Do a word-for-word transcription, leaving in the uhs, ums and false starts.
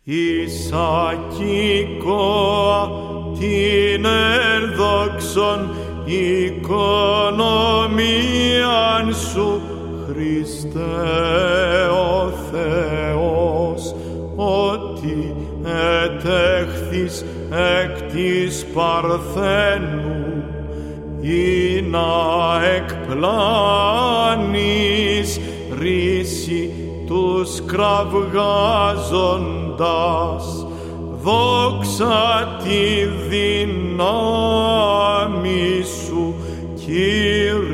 εις ακήκοα την ενδόξον οικονομίαν σου, Χριστέ ο Θεός, ότι ετέχθης εκ της Παρθένου, ή να εκπλάνεις ρίση τους κραυγάζοντας, δόξα τη δύναμη σου, Κύριε.